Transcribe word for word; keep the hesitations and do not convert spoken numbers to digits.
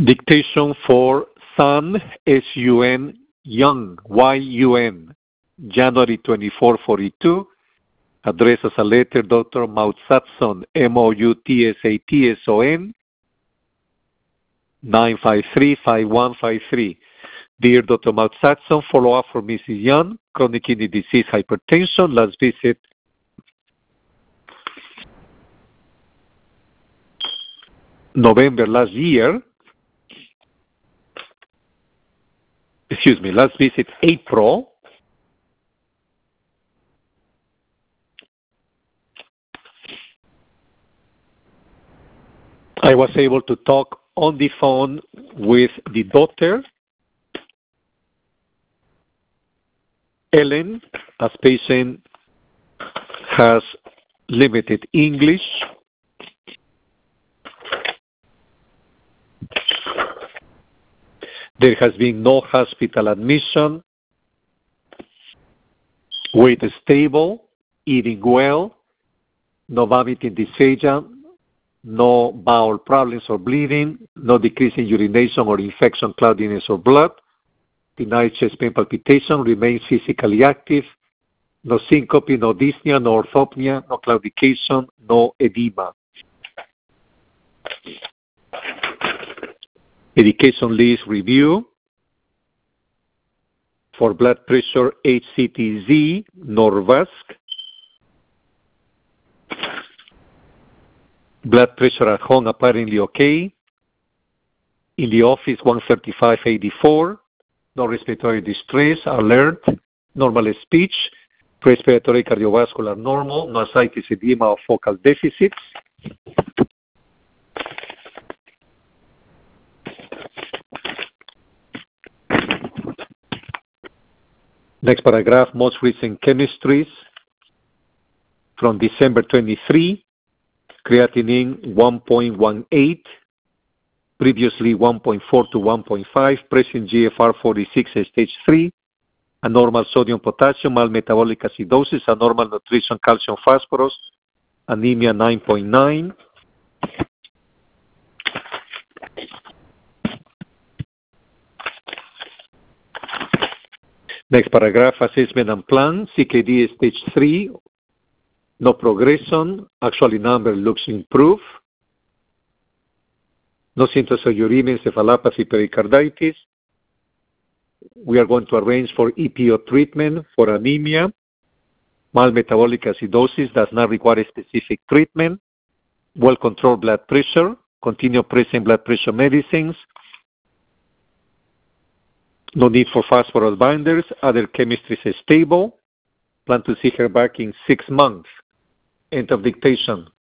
Dictation for Sun, S U N, Young, Y U N, January twenty-fourth, forty-two. Address as a letter, Doctor Moutsatson, M O U T S A T S O N, nine five three, five one five three. Dear Doctor Moutsatson, follow-up for Missus Young, chronic kidney disease, hypertension, last visit November last year. Excuse me, last visit April. I was able to talk on the phone with the doctor, Ellen, as patient has limited English. There has been no hospital admission, weight stable, eating well, no vomiting dysphagia, no bowel problems or bleeding, no decrease in urination or infection, cloudiness or blood, denied chest pain palpitation, remains physically active, no syncope, no dyspnea, no orthopnea, no claudication, no edema. Medication list review. For blood pressure, H C T Z, Norvasc. Blood pressure at home apparently okay. In the office, one thirty-five eighty-four. No respiratory distress, alert, normal speech, respiratory cardiovascular normal, no ascites, edema, or focal deficits. Next paragraph, most recent chemistries from December twenty-third, creatinine one point one eight, previously one point four to one point five, present G F R forty-six stage three, anormal sodium potassium, mild metabolic acidosis, anormal nutrition, calcium, phosphorus, anemia nine point nine. Next paragraph, assessment and plan, C K D stage three, no progression, actually number looks improved, no symptoms of uremia, encephalopathy, pericarditis. We are going to arrange for E P O treatment for anemia. Mild metabolic acidosis does not require specific treatment. Well-controlled blood pressure, continue pressing blood pressure medicines. No need for phosphorus binders. Other chemistries is stable. Plan to see her back in six months. End of dictation.